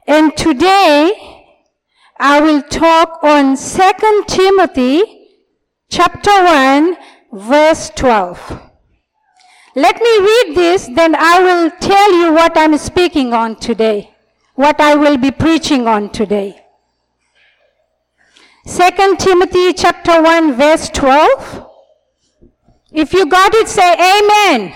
And today, I will talk on 2 Timothy chapter 1, verse 12. Let me read this, then I will tell you what I'm speaking on today, what I will be preaching on today. 2 Timothy chapter 1, verse 12. If you got it, say amen.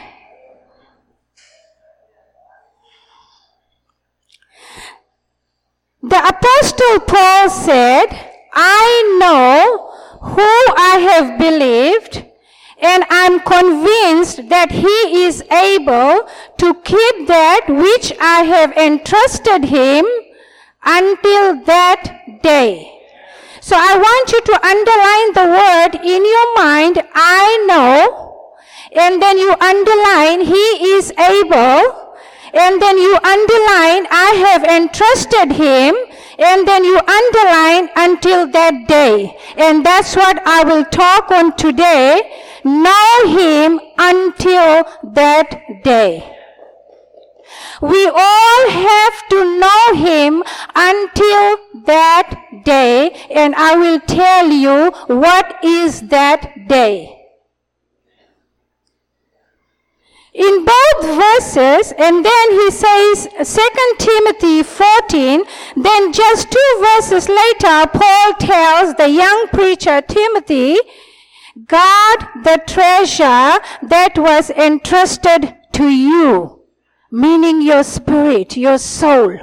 The Apostle Paul said, I know who I have believed, and I'm convinced that he is able to keep that which I have entrusted him until that day. So I want you to underline the word in your mind, I know, and then you underline he is able, and then you underline I have entrusted him, and then you underline until that day. And that's what I will talk on today. Know him until that day. We all have to know him until that day, and I will tell you what is that day. In both verses, and then he says 2 Timothy 14, then just 2 verses later, Paul tells the young preacher Timothy, guard the treasure that was entrusted to you, meaning your spirit, your soul.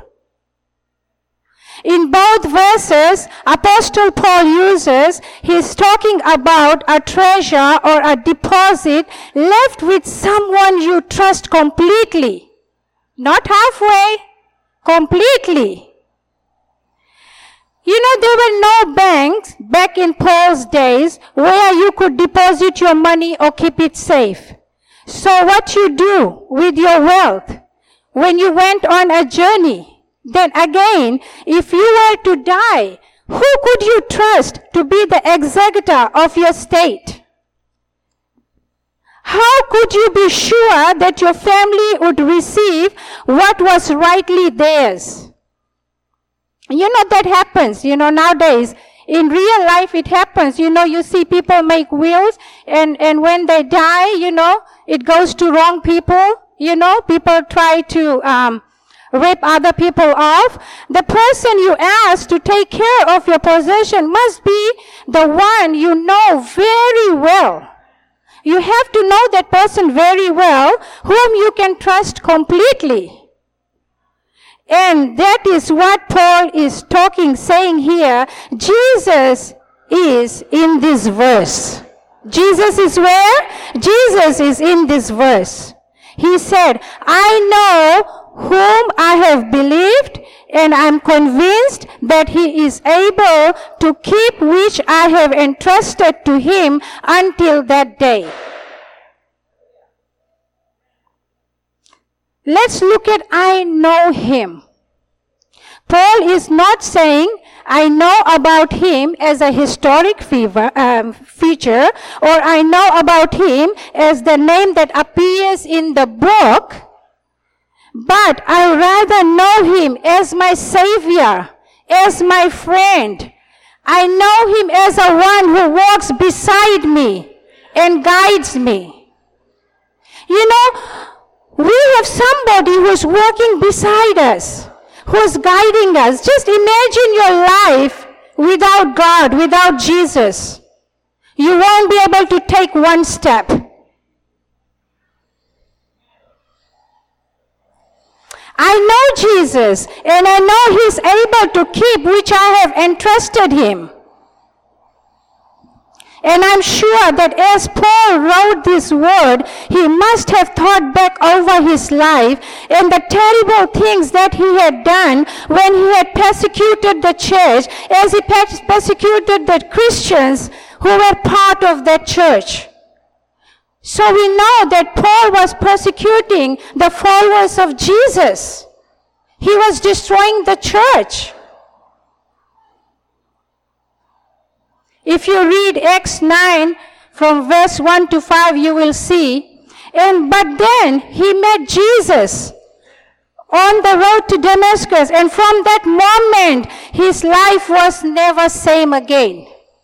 In both verses, Apostle Paul he's talking about a treasure or a deposit left with someone you trust completely. Not halfway, completely. You know, there were no banks back in Paul's days where you could deposit your money or keep it safe. So what you do with your wealth when you went on a journey? Then again, if you were to die, who could you trust to be the executor of your estate? How could you be sure that your family would receive what was rightly theirs? You know, that happens, nowadays. In real life, it happens. You see people make wills, and when they die, it goes to wrong people. People try to rip other people off. The person you ask to take care of your possession must be the one you know very well. You have to know that person very well, whom you can trust completely. And that is what Paul is saying here. Jesus is in this verse. Jesus is where? Jesus is in this verse. He said, I know whom I have believed, and I'm convinced that he is able to keep which I have entrusted to him until that day. Let's look at I know him. Paul is not saying I know about him as a historic feature, or I know about him as the name that appears in the book, but I rather know him as my Savior, as my friend. I know him as a one who walks beside me and guides me. We have somebody who's walking beside us, who's guiding us. Just imagine your life without God, without Jesus. You won't be able to take one step. I know Jesus, and I know he's able to keep which I have entrusted him. And I'm sure that as Paul wrote this word, he must have thought back over his life and the terrible things that he had done when he had persecuted the church, as he persecuted the Christians who were part of that church. So we know that Paul was persecuting the followers of Jesus. He was destroying the church. If you read Acts 9 from verse 1 to 5, you will see. But then he met Jesus on the road to Damascus, and from that moment, his life was never same again.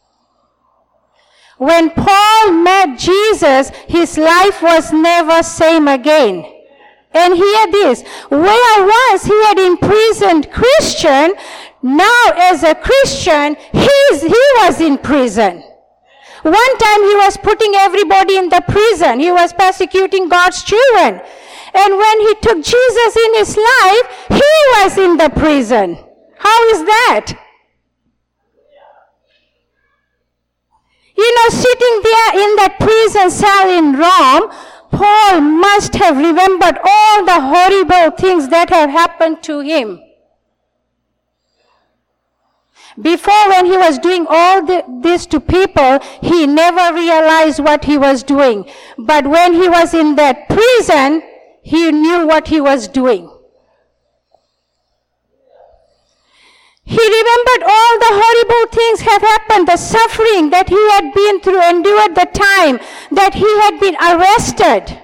When Paul met Jesus, his life was never same again. And hear this, where once he had imprisoned Christian, now as a Christian, he was in prison. One time he was putting everybody in the prison. He was persecuting God's children. And when he took Jesus in his life, he was in the prison. How is that? You know, sitting there in that prison cell in Rome, Paul must have remembered all the horrible things that have happened to him. Before, when he was doing all this to people, he never realized what he was doing. But when he was in that prison, he knew what he was doing. He remembered all the horrible things have happened, the suffering that he had been through, endured the time that he had been arrested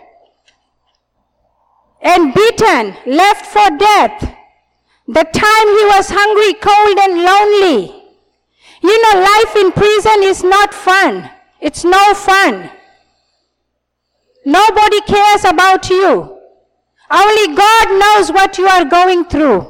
and beaten, left for death. The time he was hungry, cold, and lonely. You know, life in prison is not fun. It's no fun. Nobody cares about you. Only God knows what you are going through.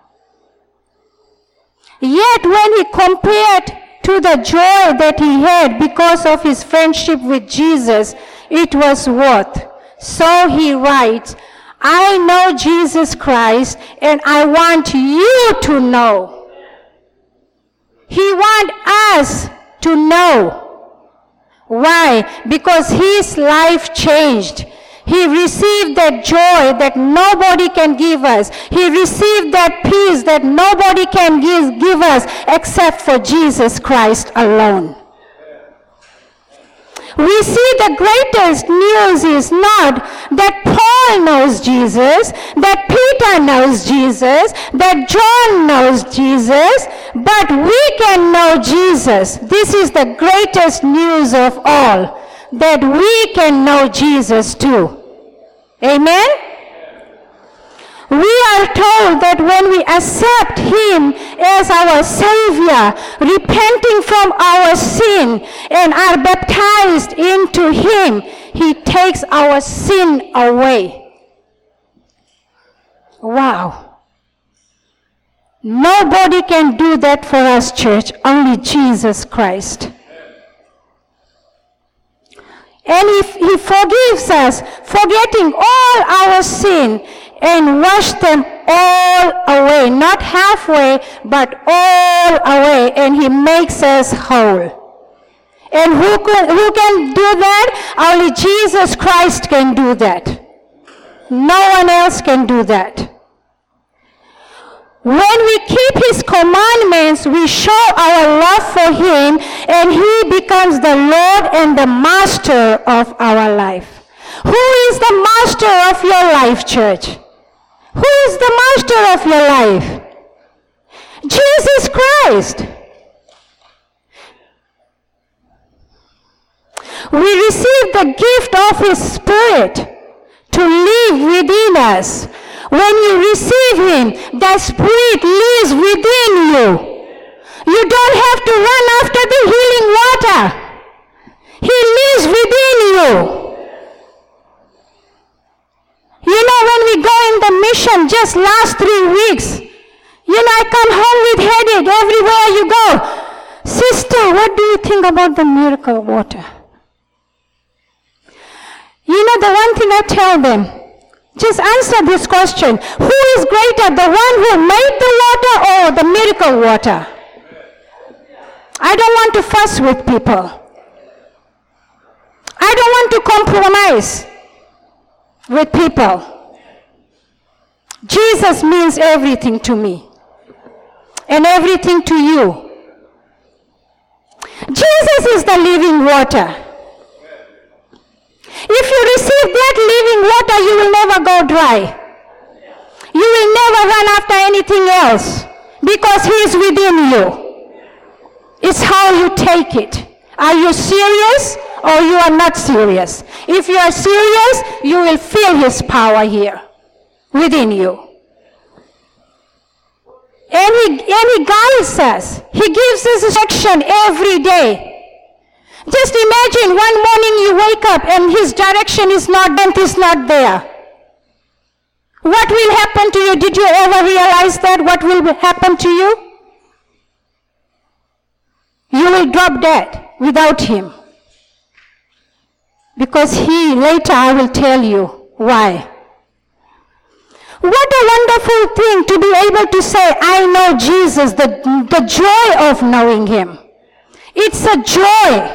Yet when he compared to the joy that he had because of his friendship with Jesus, it was worth. So he writes, I know Jesus Christ, and I want you to know. He wants us to know. Why? Because his life changed. He received that joy that nobody can give us. He received that peace that nobody can give us except for Jesus Christ alone. We see the greatest news is not that Paul knows Jesus, that Peter knows Jesus, that John knows Jesus, but we can know Jesus. This is the greatest news of all, that we can know Jesus too. Amen? We are told that when we accept him as our Savior, repenting from our sin, and are baptized into him, he takes our sin away. Wow. Nobody can do that for us, church, only Jesus Christ. And he forgives us, forgetting all our sin, and wash them all away, not halfway, but all away, and he makes us whole. And who can do that? Only Jesus Christ can do that. No one else can do that. When we keep his commandments, we show our love for him, and he becomes the Lord and the master of our life. Who is the master of your life, church? Who is the master of your life? Jesus Christ. We receive the gift of his Spirit to live within us. When you receive him, the Spirit lives within you. You don't have to run after the healing water. He lives within you. You know, when we go in the mission just last 3 weeks, you know, I come home with headache everywhere you go. Sister, what do you think about the miracle water? You know, the one thing I tell them, just answer this question. Who is greater, the one who made the water or the miracle water? I don't want to fuss with people. I don't want to compromise with people. Jesus means everything to me and everything to you. Jesus is the living water. If you receive that living water, you will never go dry. You will never run after anything else because he is within you. It's how you take it. Are you serious or you are not serious? If you are serious, you will feel his power here within you. He guides us. He gives us instruction every day. Just imagine one morning you wake up and His direction is not there. What will happen to you? Did you ever realize that? What will happen to you? You will drop dead without Him. Because later I will tell you why. What a wonderful thing to be able to say, I know Jesus, the joy of knowing Him. It's a joy.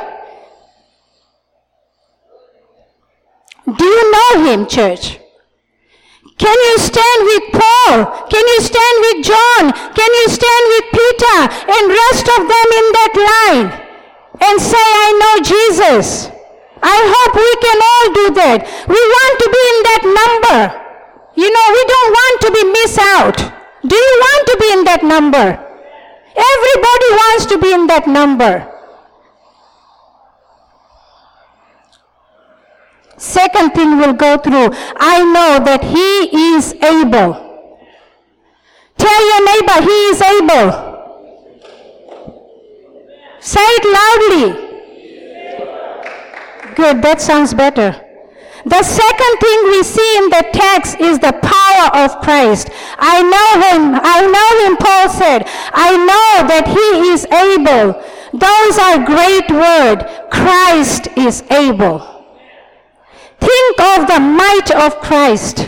Do you know Him, church? Can you stand with Paul? Can you stand with John? Can you stand with Peter and rest of them in that line and say, I know Jesus? I hope we can all do that. We want to be in that number. You know, we don't want to be missed out. Do you want to be in that number? Everybody wants to be in that number. Second thing we'll go through, I know that He is able. Tell your neighbor, He is able. Say it loudly. Good, that sounds better. The second thing we see in the text is the power of Christ. I know him, Paul said. I know that He is able. Those are great words. Christ is able. Think of the might of Christ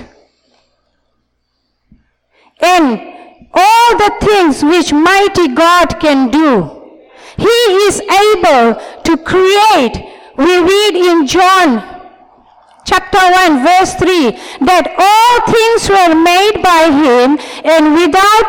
and all the things which mighty God can do. He is able to create. We read in John chapter 1 verse 3 that all things were made by Him, and without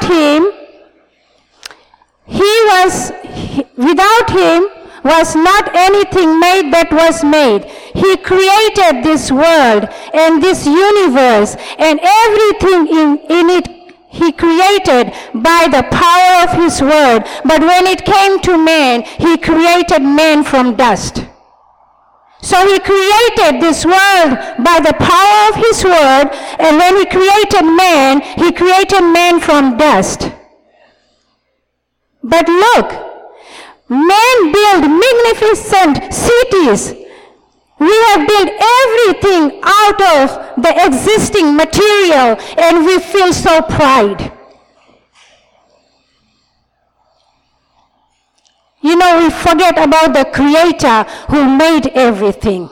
Him was not anything made that was made. He created this world and this universe and everything in it He created by the power of His word. But when it came to man, He created man from dust. So He created this world by the power of His word, and when He created man from dust. But look, men build magnificent cities. We have built everything out of the existing material, and we feel so proud. You know, we forget about the Creator who made everything.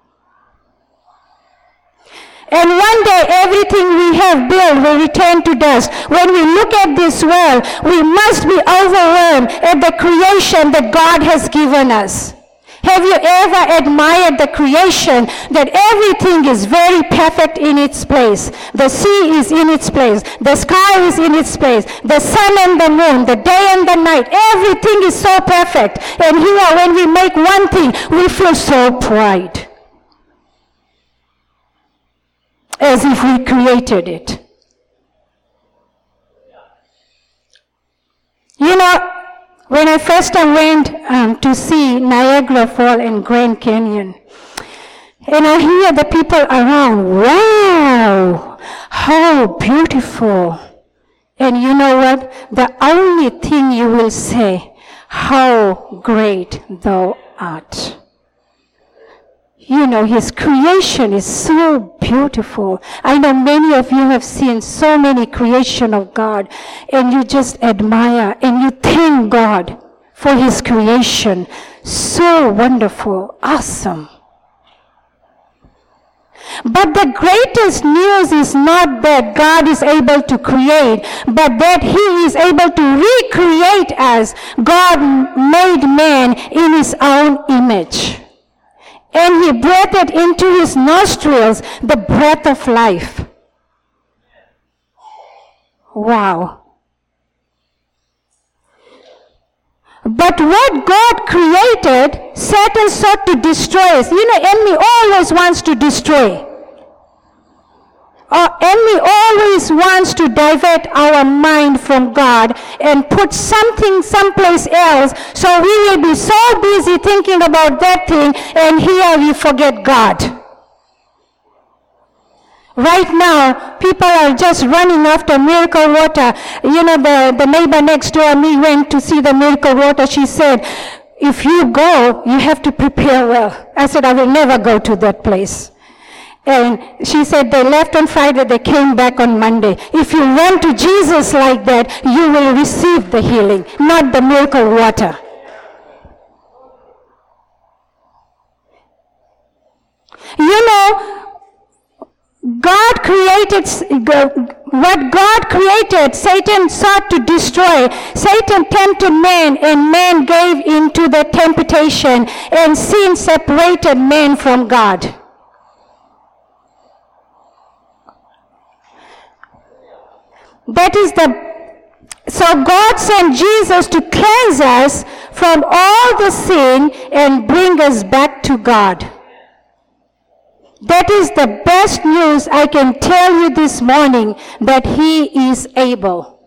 And one day, everything we have built will return to dust. When we look at this world, we must be overwhelmed at the creation that God has given us. Have you ever admired the creation, that everything is very perfect in its place? The sea is in its place. The sky is in its place. The sun and the moon, the day and the night, everything is so perfect. And here, when we make one thing, we feel so pride, as if we created it. You know, when I first went to see Niagara Falls and Grand Canyon, and I hear the people around, wow, how beautiful. And you know what? The only thing you will say, how great thou art. You know, His creation is so beautiful. I know many of you have seen so many creation of God, and you just admire and you thank God for His creation. So wonderful, awesome. But the greatest news is not that God is able to create, but that He is able to recreate us. God made man in His own image. And He breathed into his nostrils the breath of life. Wow. But what God created, Satan sought to destroy us. You know, enemy always wants to destroy. Our enemy always wants to divert our mind from God and put something someplace else, so we will be so busy thinking about that thing, and here we forget God. Right now, people are just running after miracle water. You know, the neighbor next door me went to see the miracle water. She said, if you go, you have to prepare well. I said, I will never go to that place. And she said they left on Friday, they came back on Monday. If you run to Jesus like that, you will receive the healing, not the miracle water. You know, what God created, Satan sought to destroy. Satan tempted man, and man gave into the temptation, and sin separated man from God. So God sent Jesus to cleanse us from all the sin and bring us back to God. That is the best news I can tell you this morning, that He is able.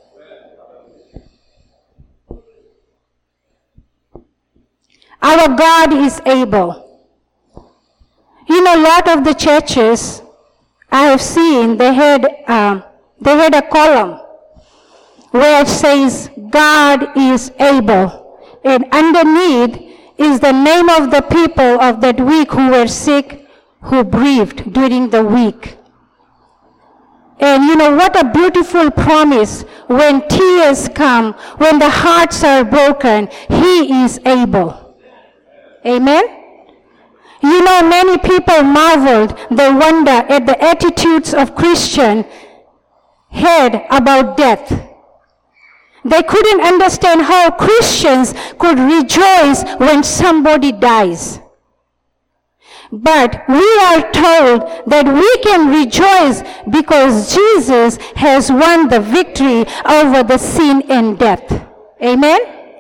Our God is able. You know, a lot of the churches I have seen, they had a column where it says, God is able. And underneath is the name of the people of that week who were sick, who breathed during the week. And you know, what a beautiful promise. When tears come, when the hearts are broken, He is able. Amen? You know, many people marveled, they wonder at the attitudes of Christians had about death. They couldn't understand how Christians could rejoice when somebody dies. But we are told that we can rejoice because Jesus has won the victory over the sin and death. Amen?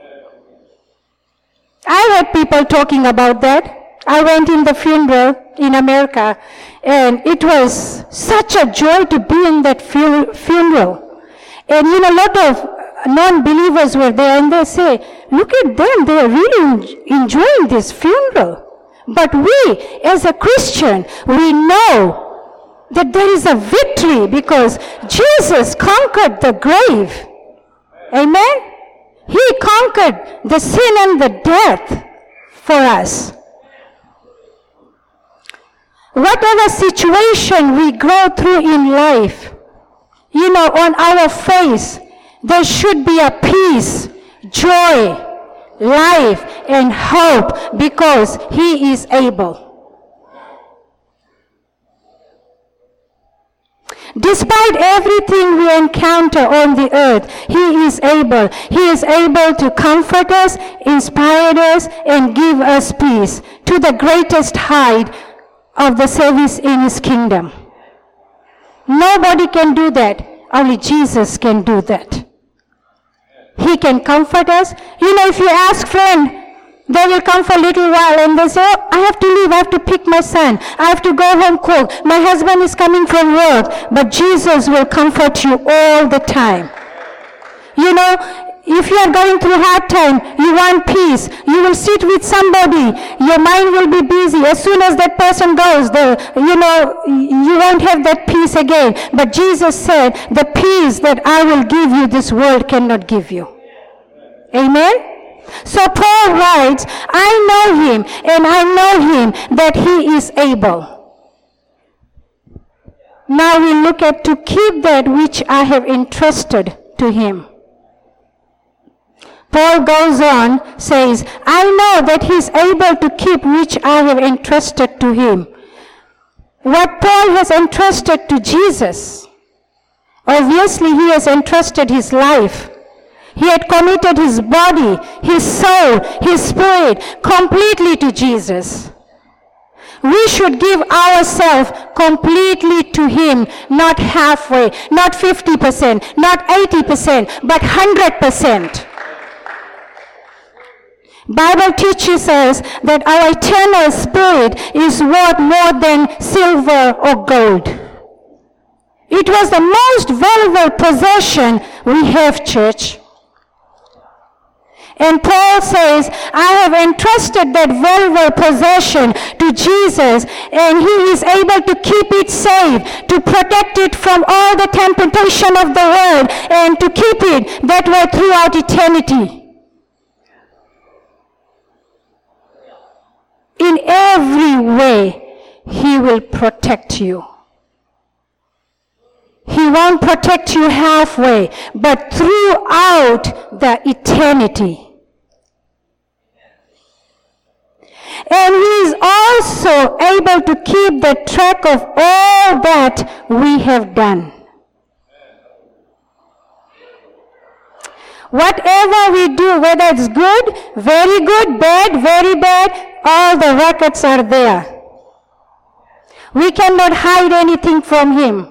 I heard people talking about that. I went in the funeral in America, and it was such a joy to be in that funeral. And you know, a lot of non-believers were there, and they say, look at them, they are really enjoying this funeral. But we, as a Christian, we know that there is a victory because Jesus conquered the grave. Amen? He conquered the sin and the death for us. Whatever situation we go through in life, you know, on our face, there should be a peace, joy, life, and hope because He is able. Despite everything we encounter on the earth, He is able. He is able to comfort us, inspire us, and give us peace to the greatest height of the service in His kingdom. Nobody can do that. Only Jesus can do that. He can comfort us. You know, if you ask friends, they will come for a little while and they say, oh, I have to leave, I have to pick my son, I have to go home cook, my husband is coming from work. But Jesus will comfort you all the time. You know, if you are going through hard time, you want peace, you will sit with somebody, your mind will be busy. As soon as that person goes, you won't have that peace again. But Jesus said, the peace that I will give you, this world cannot give you. Amen? So Paul writes, I know Him, and I know Him that He is able. Now we look at to keep that which I have entrusted to Him. Paul goes on, says, I know that He is able to keep which I have entrusted to Him. What Paul has entrusted to Jesus, obviously he has entrusted his life. He had committed his body, his soul, his spirit completely to Jesus. We should give ourselves completely to Him, not halfway, not 50%, not 80%, but 100%. Bible teaches us that our eternal spirit is worth more than silver or gold. It was the most valuable possession we have, church. And Paul says, I have entrusted that valuable possession to Jesus, and he is able to keep it safe, to protect it from all the temptation of the world, and to keep it that way throughout eternity. In every way, he will protect you. He won't protect you halfway, but throughout the eternity. And he is also able to keep the track of all that we have done. Whatever we do, whether it's good, bad, very bad, all the records are there. We cannot hide anything from him.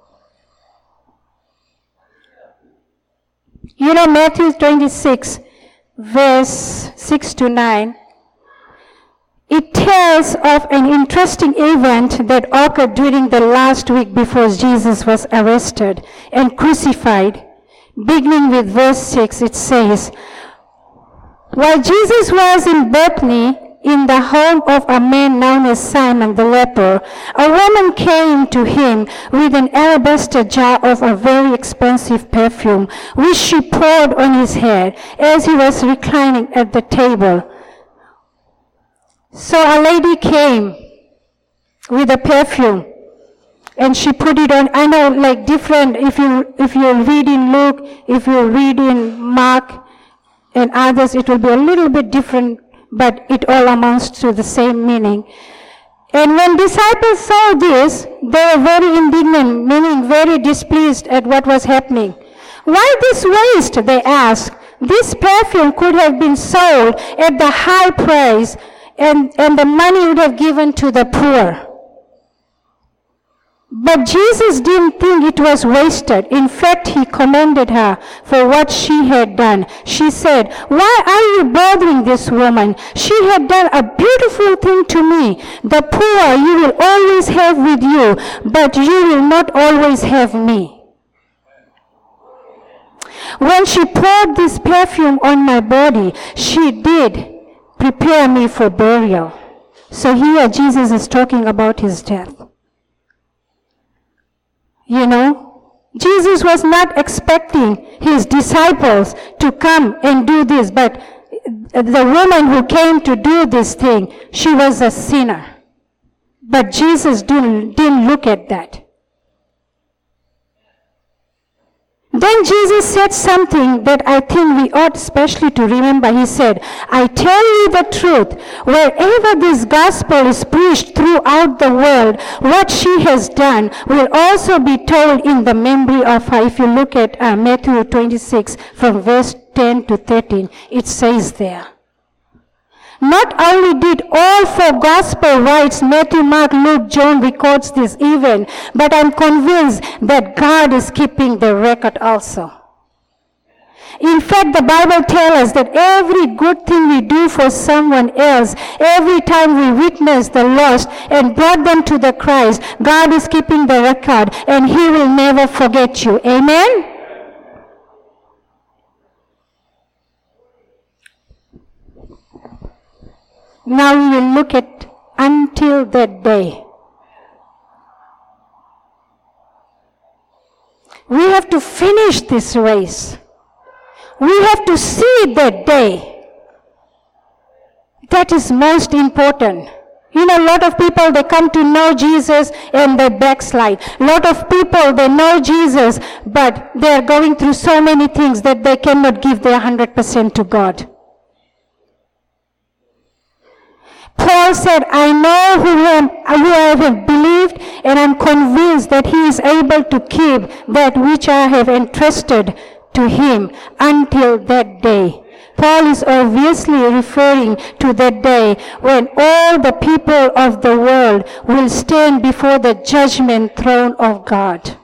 You know, Matthew 26, verse 6 to 9, it tells of an interesting event that occurred during the last week before Jesus was arrested and crucified. Beginning with verse 6, it says, while Jesus was in Bethany, in the home of a man known as Simon the leper, a woman came to him with an alabaster jar of a very expensive perfume, which she poured on his head as he was reclining at the table. So a lady came with a perfume, and she put it on. I know, like different, if you read in Luke, if you read in Mark and others, it will be a little bit different, but it all amounts to the same meaning. And when disciples saw this, they were very indignant, meaning very displeased at what was happening. Why this waste, they asked. This perfume could have been sold at the high price, and the money would have given to the poor. But Jesus didn't think it was wasted. In fact, he commended her for what she had done. She said, why are you bothering this woman? She had done a beautiful thing to me. The poor you will always have with you, but you will not always have me. When she poured this perfume on my body, she did prepare me for burial. So here Jesus is talking about his death. You know, Jesus was not expecting his disciples to come and do this, but the woman who came to do this thing, she was a sinner. But Jesus didn't look at that. Then Jesus said something that I think we ought especially to remember. He said, I tell you the truth, wherever this gospel is preached throughout the world, what she has done will also be told in the memory of her. If you look at Matthew 26 from verse 10 to 13, it says there. Not only did all four gospel writers, Matthew, Mark, Luke, John, records this event, but I'm convinced that God is keeping the record also. In fact, the Bible tells us that every good thing we do for someone else, every time we witness the lost and brought them to the Christ, God is keeping the record and he will never forget you. Amen? Now we will look at until that day. We have to finish this race. We have to see that day. That is most important. You know, a lot of people, they come to know Jesus and they backslide. A lot of people, they know Jesus, but they are going through so many things that they cannot give their 100% to God. Paul said, I know who I have believed, and I'm convinced that he is able to keep that which I have entrusted to him until that day. Paul is obviously referring to that day when all the people of the world will stand before the judgment throne of God.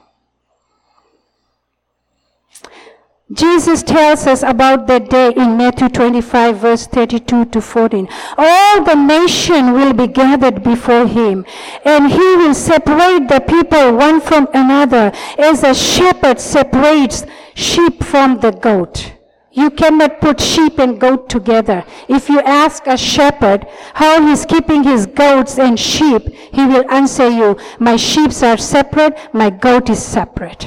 Jesus tells us about that day in Matthew 25, verse 32 to 14. All the nation will be gathered before him, and he will separate the people one from another, as a shepherd separates sheep from the goat. You cannot put sheep and goat together. If you ask a shepherd how he's keeping his goats and sheep, he will answer you, my sheep are separate, my goat is separate.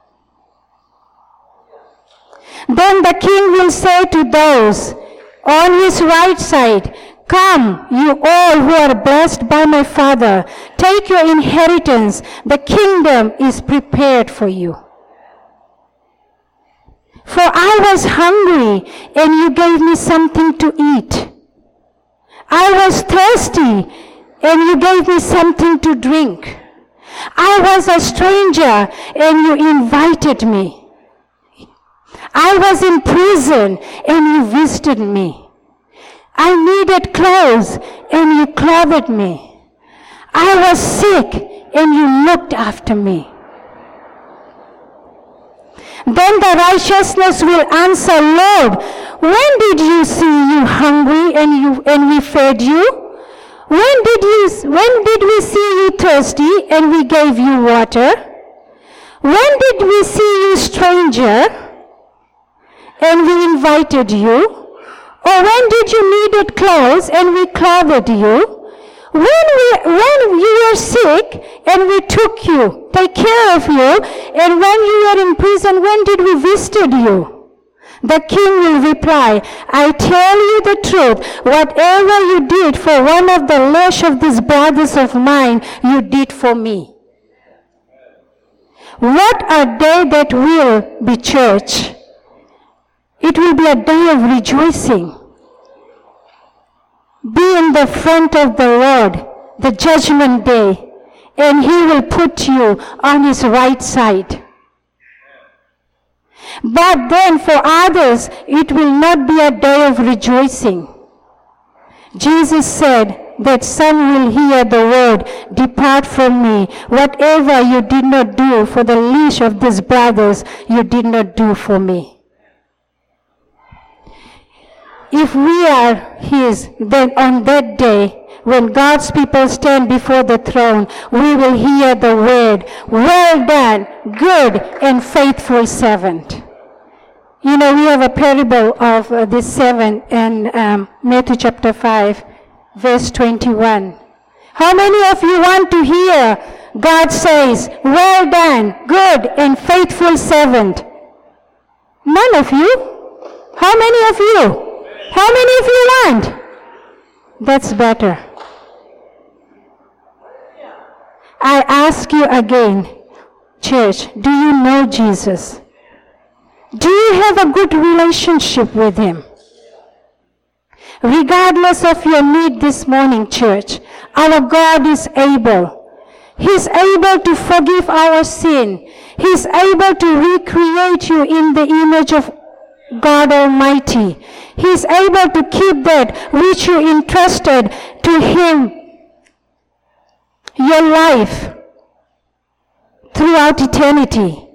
Then the king will say to those on his right side, come, you all who are blessed by my Father, take your inheritance. The kingdom is prepared for you. For I was hungry, and you gave me something to eat. I was thirsty, and you gave me something to drink. I was a stranger, and you invited me. I was in prison, and you visited me. I needed clothes, and you clothed me. I was sick, and you looked after me. Then the righteousness will answer, Lord, when did you see you hungry and we fed you? When did we see you thirsty and we gave you water? When did we see you stranger and we invited you? Or when did you needed clothes and we clothed you? When you were sick and we took you, take care of you, and when you were in prison, when did we visit you? The king will reply, I tell you the truth, whatever you did for one of the least of these brothers of mine, you did for me. What a day that will be, church. It will be a day of rejoicing. Be in the front of the Lord, the judgment day, and he will put you on his right side. But then for others, it will not be a day of rejoicing. Jesus said that some will hear the word, depart from me. Whatever you did not do for the least of these brothers, you did not do for me. If we are his, then on that day, when God's people stand before the throne, we will hear the word, well done, good and faithful servant. You know, we have a parable of this servant in Matthew chapter 5, verse 21. How many of you want to hear God says, well done, good and faithful servant? None of you? How many of you? How many of you want? That's better. I ask you again, church, do you know Jesus? Do you have a good relationship with him? Regardless of your need this morning, church, our God is able. He's able to forgive our sin. He's able to recreate you in the image of God Almighty. He's able to keep that which you entrusted to him, your life, throughout eternity.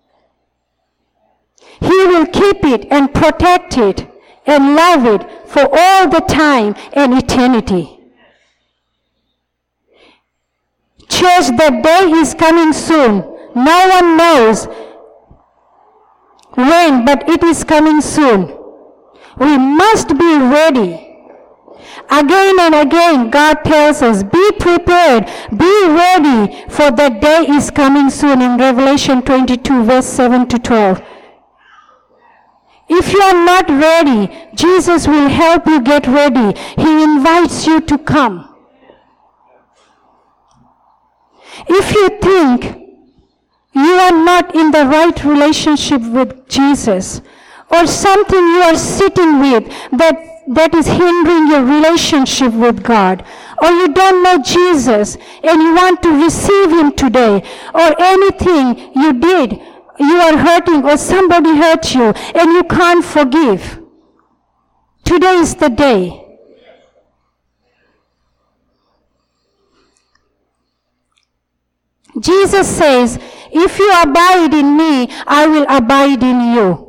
He will keep it and protect it and love it for all the time and eternity. Church, the day is coming soon. No one knows when, but it is coming soon. We must be ready. Again and again, God tells us, be prepared, be ready, for the day is coming soon in Revelation 22, verse 7 to 12. If you are not ready, Jesus will help you get ready. He invites you to come. If you think you are not in the right relationship with Jesus, or something you are sitting with that is hindering your relationship with God, or you don't know Jesus and you want to receive him today, or anything you did, you are hurting, or somebody hurt you and you can't forgive, today is the day. Jesus says, if you abide in me, I will abide in you.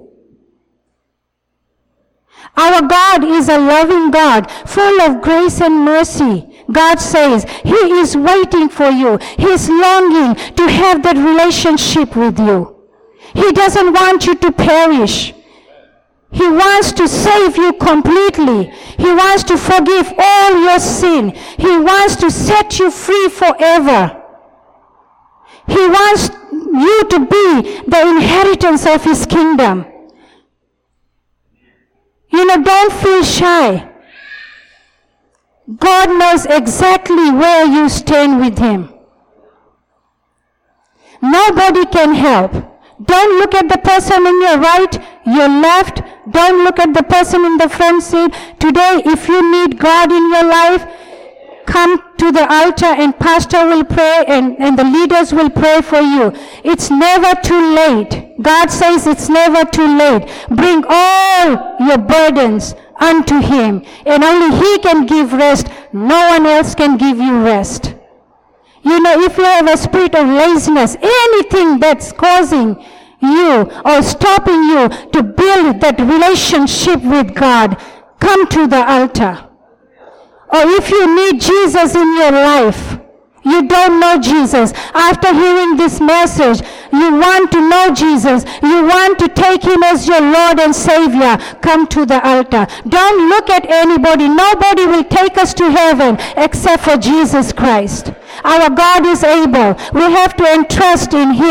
Our God is a loving God, full of grace and mercy. God says he is waiting for you. He is longing to have that relationship with you. He doesn't want you to perish. He He wants to save you completely. He wants to forgive all your sin. He wants to set you free forever. He wants you to be the inheritance of his kingdom. Don't feel shy. God knows exactly where you stand with him. Nobody can help. Don't look at the person in your right, your left. Don't look at the person in the front seat. Today, if you need God in your life, come to the altar and pastor will pray and the leaders will pray for you. It's never too late. God says it's never too late. Bring all your burdens unto him, and only he can give rest. No one else can give you rest. If you have a spirit of laziness, anything that's causing you or stopping you to build that relationship with God, come to the altar. Or if you need Jesus in your life, you don't know Jesus. After hearing this message, you want to know Jesus. You want to take him as your Lord and Savior. Come to the altar. Don't look at anybody. Nobody will take us to heaven except for Jesus Christ. Our God is able. We have to entrust in him.